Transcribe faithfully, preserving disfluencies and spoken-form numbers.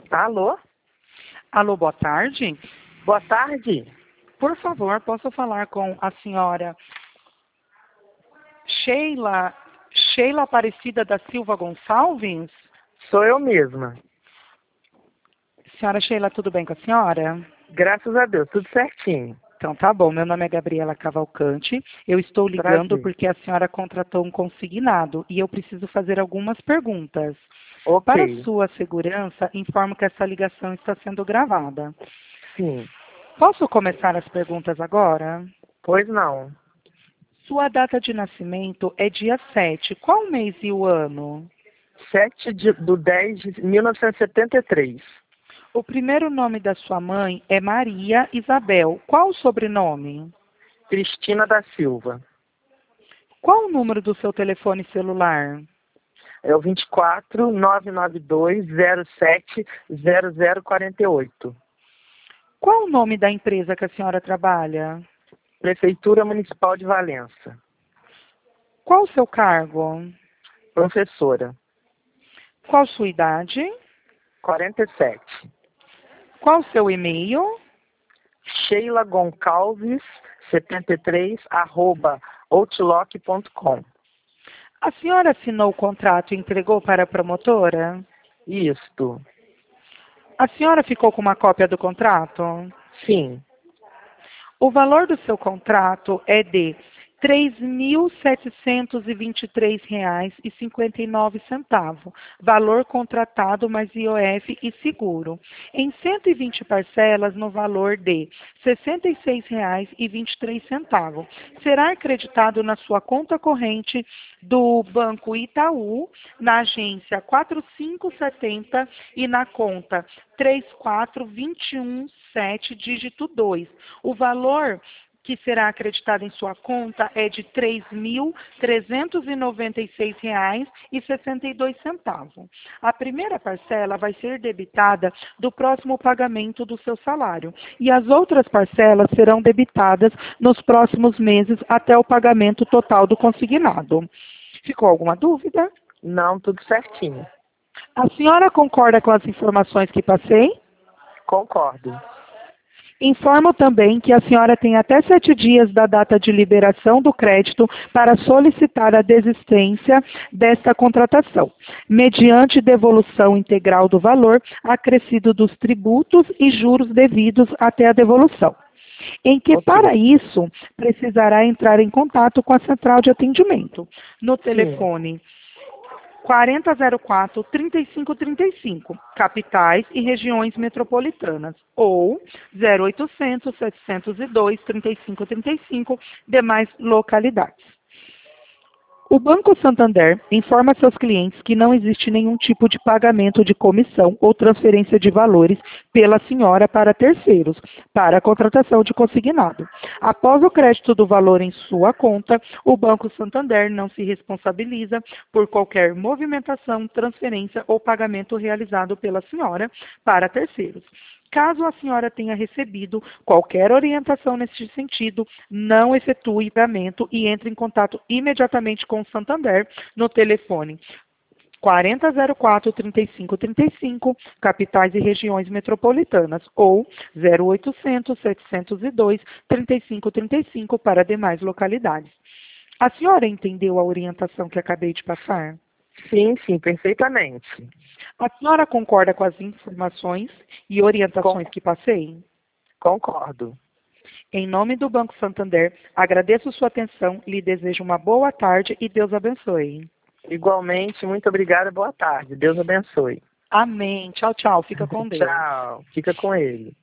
Alô? Alô, boa tarde. Boa tarde. Por favor, posso falar com a senhora Sheila, Sheila Aparecida da Silva Gonçalves? Sou eu mesma. Senhora Sheila, tudo bem com a senhora? Graças a Deus, tudo certinho. Então tá bom, meu nome é Gabriela Cavalcante, eu estou ligando Prazer. porque a senhora contratou um consignado e eu preciso fazer algumas perguntas. Ok. Para sua segurança, informo que essa ligação está sendo gravada. Sim. Posso começar as perguntas agora? Pois não. Sua data de nascimento é dia sete. Qual o mês e o ano? sete de, do dez de mil novecentos e setenta e três. O primeiro nome da sua mãe é Maria Isabel. Qual o sobrenome? Cristina da Silva. Qual o número do seu telefone celular? É o vinte e quatro, nove nove dois, zero sete, zero zero quatro oito. Qual o nome da empresa que a senhora trabalha? Prefeitura Municipal de Valença. Qual o seu cargo? Professora. Qual sua idade? quarenta e sete. Qual o seu e-mail? Sheila Goncalves, setenta e três, arroba outlook ponto com. A senhora assinou o contrato e entregou para a promotora? Isto. A senhora ficou com uma cópia do contrato? Sim. O valor do seu contrato é de três mil setecentos e vinte e três reais e cinquenta e nove centavos, valor contratado mais I O F e seguro, em cento e vinte parcelas no valor de sessenta e seis reais e vinte e três centavos. Será acreditado na sua conta corrente do Banco Itaú, na agência quatro cinco sete zero e na conta três quatro dois um sete, dígito dois. O valor que será acreditado em sua conta é de três mil trezentos e noventa e seis reais e sessenta e dois centavos. A primeira parcela vai ser debitada do próximo pagamento do seu salário e as outras parcelas serão debitadas nos próximos meses até o pagamento total do consignado. Ficou alguma dúvida? Não, tudo certinho. A senhora concorda com as informações que passei? Concordo. Informo também que a senhora tem até sete dias da data de liberação do crédito para solicitar a desistência desta contratação, mediante devolução integral do valor acrescido dos tributos e juros devidos até a devolução. Em que, Ok. para isso, precisará entrar em contato com a central de atendimento, no telefone quarenta zero quatro, trinta e cinco trinta e cinco, capitais e regiões metropolitanas, ou zero oitocentos, setecentos e dois, trinta e cinco trinta e cinco, demais localidades. O Banco Santander informa seus clientes que não existe nenhum tipo de pagamento de comissão ou transferência de valores pela senhora para terceiros, para a contratação de consignado. Após o crédito do valor em sua conta, o Banco Santander não se responsabiliza por qualquer movimentação, transferência ou pagamento realizado pela senhora para terceiros. Caso a senhora tenha recebido qualquer orientação nesse sentido, não efetue pagamento e entre em contato imediatamente com o Santander no telefone quarenta zero quatro, trinta e cinco trinta e cinco, capitais e regiões metropolitanas, ou zero oitocentos, setecentos e dois, trinta e cinco trinta e cinco para demais localidades. A senhora entendeu a orientação que acabei de passar? Sim, sim, perfeitamente. A senhora concorda com as informações e orientações Con- que passei? Concordo. Em nome do Banco Santander, agradeço sua atenção, lhe desejo uma boa tarde e Deus abençoe. Igualmente, muito obrigada, boa tarde. Deus abençoe. Amém. Tchau, tchau. Fica com Deus. Tchau. Fica com ele.